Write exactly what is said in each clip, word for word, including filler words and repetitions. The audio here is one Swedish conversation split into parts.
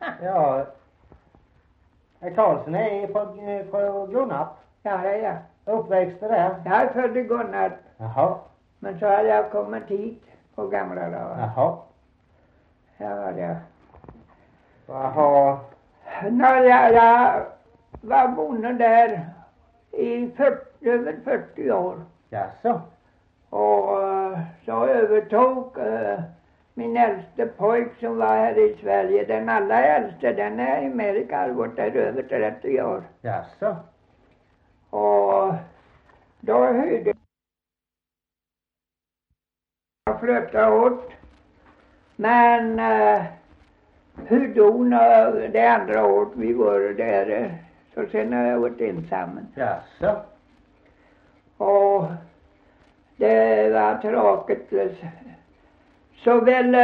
Ja, herr Karlsson är på, på Gunnarp. Ja, det är jag. Uppväxt där. Jag är född i Gunnarp. Jaha. Men så hade jag kommit hit på gamla dagar. Jaha. Ja, var det. Jaha. När jag, jag var bonde där i fyrtio, över fyrtio år. Jaså? Och så övertog uh, min äldste pojk som var här i Sverige. Den allra äldste, den är i Amerika, har gått där över trettio år. Jaså? Och då hyrde jag flyttade åt. Men uh, hur dog det andra året vi var där. Så sen har jag varit ensam. Jaså? Och det var tråkigt. Så väl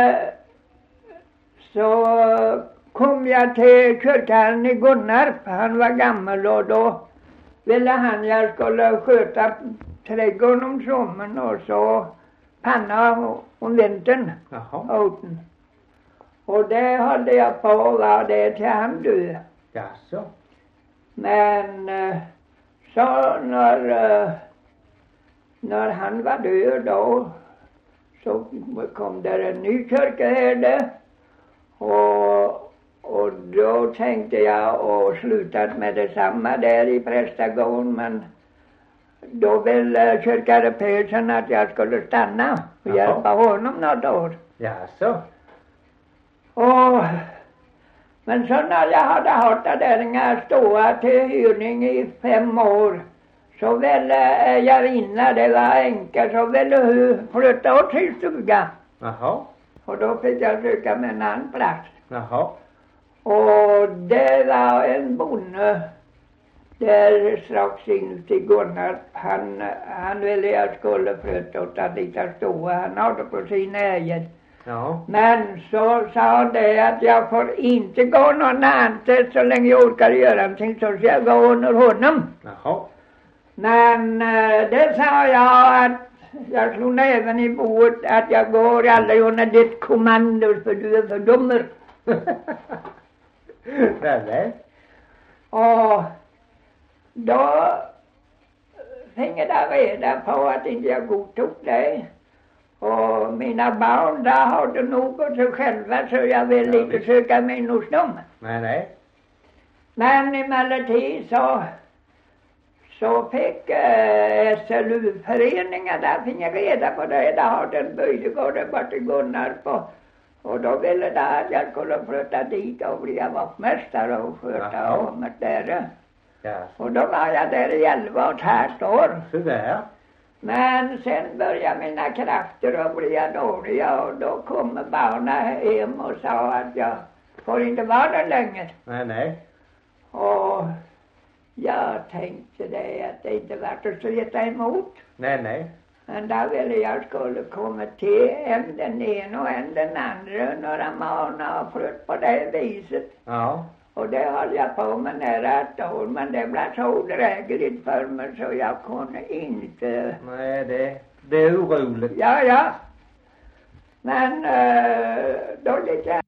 så kom jag till kyrkan i Gunnarp. Han var gammal och då ville han jag skulle sköta trädgården om sommaren och så panna om vintern. Jaha. Och det höll jag på och var det till han dö. Jaså? Men så när när han var död då så kom där en ny kyrkoherde och, och då tänkte jag och slutat med detsamma där i prästgården, men då ville kyrkare Persson att jag skulle stanna och Jaha. hjälpa honom något år. Jaså? Och men så när jag hade haft där inga ståa till hyrning i fem år så ville jag vinna, det var enka, så ville flytta åt sin stuga. Jaha. Och då fick jag söka med en annan plats. Jaha. Och det var en bonde där strax in till Gunnarp. Han, han ville jag skulle flytta åt att lite ståa. Han hade på sina äger. Ja. Men så sa han det att jag får inte gå någon annan så länge jag orkar göra någonting, så ska jag gå under honom. Jaha. Men det sa jag att jag slog även i bordet att jag går aldrig under ditt kommando för du är för dummer. Nej. Och då fick jag reda på att inte jag godtog det. Och mina barn där hade nog åt sig själva så jag vill Ja, inte visst. söka mig in hos dem. Nej, nej. Men emellertid så så fick eh, S L U-föreningen, där fick jag reda på det. Där hade en bygdegård där borta i Gunnarp och, och då ville det att jag skulle flytta dit och bli vaktmästare och sköta Jaha. om det där. Ja. Och då var jag där i elva och ett halvt år. Så där. Men sen började mina krafter att bli dåliga och då kom barnen hem och sa att jag får inte vara där längre. Nej, nej. Och jag tänkte det att det inte var att sveta emot. Nej, nej. Men där ville jag skulle komma till en den ena och en den andra några månader och flytt på det viset. Ja. Och det höll jag på med nära ett år, men det blev så drägligt för mig så jag kunde inte. Nej, det, det är oroligt. Ja, ja. Men äh, då gick jag